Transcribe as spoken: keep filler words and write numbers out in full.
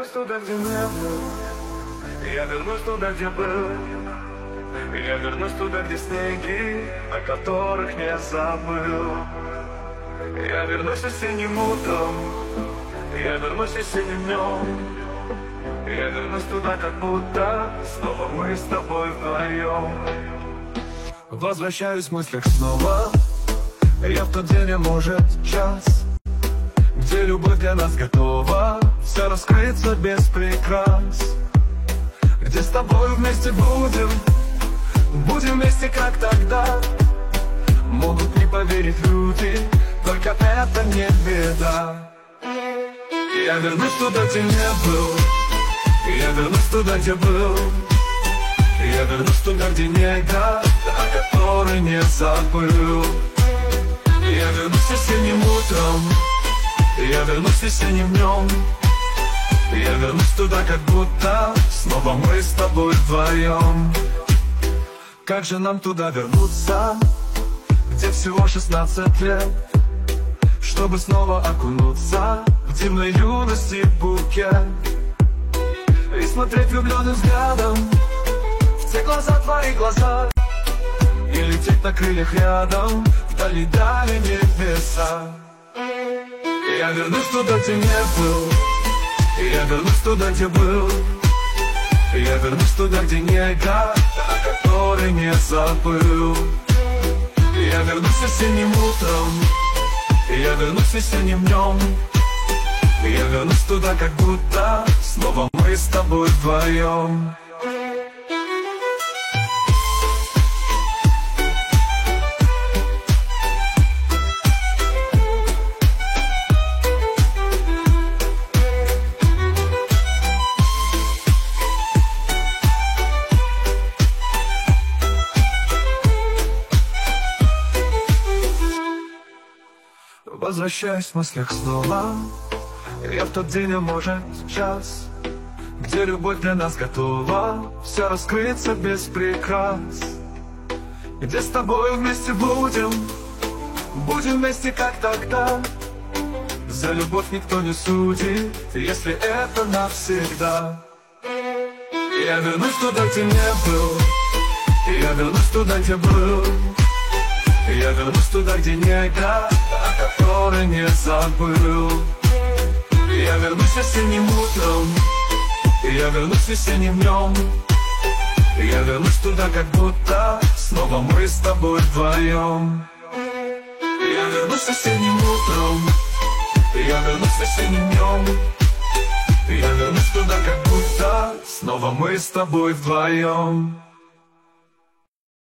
вернусь туда, где не был. Я вернусь туда, где был. Я вернусь туда, где снеги, о которых не забыл. Я вернусь осенним утром. Я вернусь осенним днем. Я вернусь туда, как будто снова мы с тобой вдвоем. Возвращаюсь в мыслях снова. Я в тот день, а может час, где любовь для нас готова все раскрыться без прикрас. Где с тобой вместе будем, будем вместе как тогда. Могут не поверить люди, только это не беда. Я вернусь туда, где не был. Я вернусь туда, где был. Я вернусь туда, где не игра, о которой не забыл. Я вернусь осенним утром. Я вернусь осенним днем. Я вернусь туда, как будто снова мы с тобой вдвоем. Как же нам туда вернуться, где всего шестнадцать лет, чтобы снова окунуться в дивной юности букет и смотреть влюбленным взглядом в те глаза, твои глаза, и лететь на крыльях рядом вдали дали небеса. Я вернусь туда, где не был. Я вернусь туда, где был. Я вернусь туда, где не игра, о которой не забыл. Я вернусь осенним утром. Я вернусь осенним днем. Я вернусь туда, как будто снова мы с тобой вдвоем. Возвращаюсь в мыслях снова. Я в тот день, а может час, где любовь для нас готова все раскрыться без прикрас. Где с тобой вместе будем, будем вместе как тогда. За любовь никто не судит, если это навсегда. Я вернусь туда, где не был. Я вернусь туда, где был. Я вернусь туда, где не игра, о которой не забыл. Я вернусь осенним утром. Я вернусь весенним днем. Я вернусь туда, как будто снова мы с тобой вдвоем. Я вернусь осенним утром. Я вернусь весенним днем. Я вернусь туда, как будто снова мы с тобой вдвоем.